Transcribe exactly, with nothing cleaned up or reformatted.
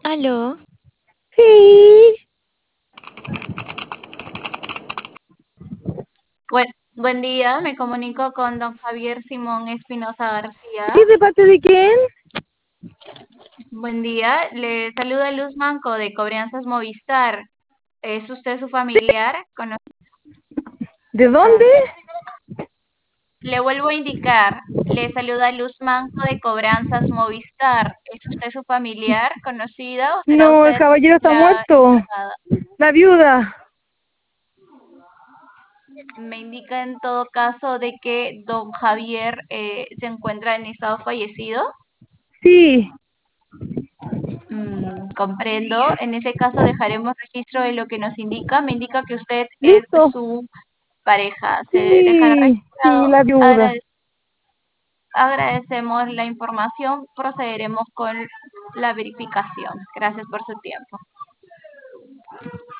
Aló, Sí, Buen, buen día, me comunico con don Javier Simón Espinosa García. ¿sí de parte de quién? Buen día, le saluda Luz Manco de Cobranzas Movistar. ¿Es usted su familiar? Cono- ¿De dónde? Ah, le vuelvo a indicar, le saluda Luz Manco de Cobranzas Movistar. ¿Es usted su familiar, conocida o será No, el usted caballero está la muerto. encargada? La viuda. Me indica en todo caso de que don Javier eh, se encuentra en estado fallecido. Sí, Mm, comprendo. En ese caso dejaremos registro de lo que nos indica. Me indica que usted es listo. su pareja. Se dejará Sí, sí, registrado. la viuda. Agrade- agradecemos la información. Procederemos con la verificación. Gracias por su tiempo.